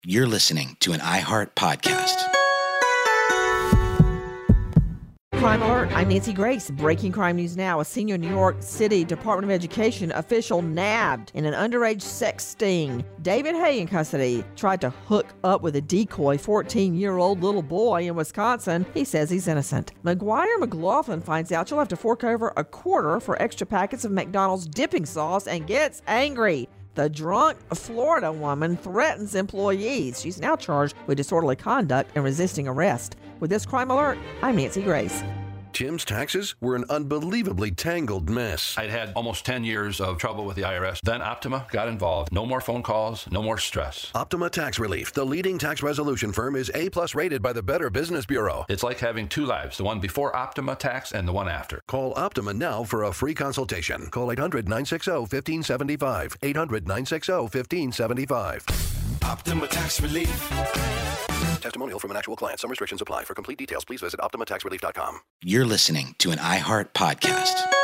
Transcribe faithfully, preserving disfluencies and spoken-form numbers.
You're listening to an iHeart podcast. Crime Alert, I'm Nancy Grace. Breaking crime news now. A senior New York City Department of Education official nabbed in an underage sex sting. David Hay, in custody, tried to hook up with a decoy fourteen-year-old little boy in Wisconsin. He says he's innocent. McGuire McLaughlin finds out she'll have to fork over a quarter for extra packets of McDonald's dipping sauce and gets angry. The drunk Florida woman threatens employees. She's now charged with disorderly conduct and resisting arrest. With this Crime Alert, I'm Nancy Grace. Tim's taxes were an unbelievably tangled mess. I'd had almost ten years of trouble with the I R S. Then Optima got involved. No more phone calls, no more stress. Optima Tax Relief, the leading tax resolution firm, is A-plus rated by the Better Business Bureau. It's like having two lives, the one before Optima Tax and the one after. Call Optima now for a free consultation. Call eight hundred, nine six zero, one five seven five. eight hundred, nine six zero, one five seven five. Optima Tax Relief. Testimonial from an actual client. Some restrictions apply. For complete details, please visit optima tax relief dot com. You're listening to an iHeart podcast.